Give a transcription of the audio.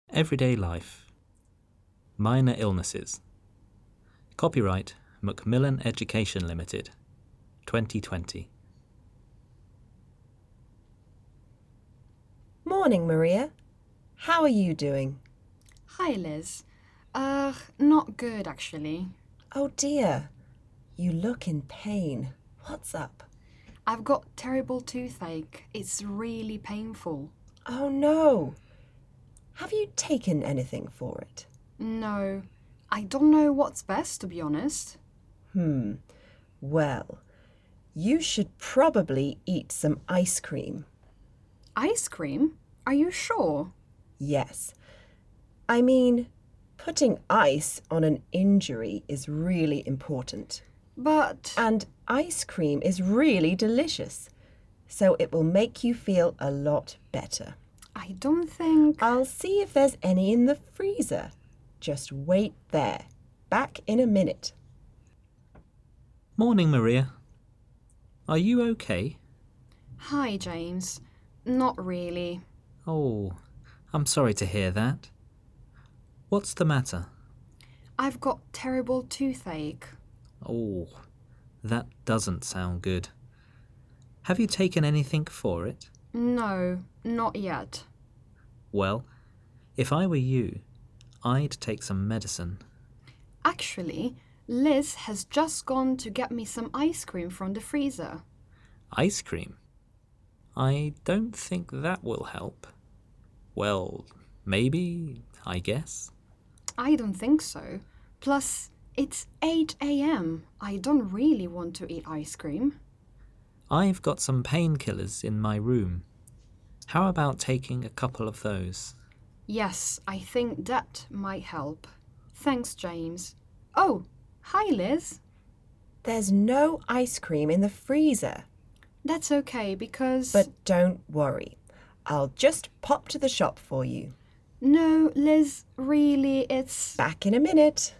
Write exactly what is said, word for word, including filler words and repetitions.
Everyday life. Minor illnesses. Copyright Macmillan Education Limited, twenty twenty. Morning, Maria. How are you doing? Hi, Liz. Uh, not good, actually. Oh dear, you look in pain. What's up? I've got terrible toothache. It's really painful. Oh no. Have you taken anything for it? No, I don't know what's best, to be honest. Hmm. Well, you should probably eat some ice cream. Ice cream? Are you sure? Yes. I mean, putting ice on an injury is really important. But... And ice cream is really delicious, so it will make you feel a lot better. I don't think... I'll see if there's any in the freezer. Just wait there. Back in a minute. Morning, Maria. Are you okay? Hi, James. Not really. Oh, I'm sorry to hear that. What's the matter? I've got terrible toothache. Oh, that doesn't sound good. Have you taken anything for it? No, not yet. Well, if I were you, I'd take some medicine. Actually, Liz has just gone to get me some ice cream from the freezer. Ice cream? I don't think that will help. Well, maybe, I guess. I don't think so. Plus, it's eight a.m. I don't really want to eat ice cream. I've got some painkillers in my room. How about taking a couple of those? Yes, I think that might help. Thanks, James. Oh, hi, Liz. There's no ice cream in the freezer. That's okay because... But don't worry. I'll just pop to the shop for you. No, Liz, really, it's... Back in a minute.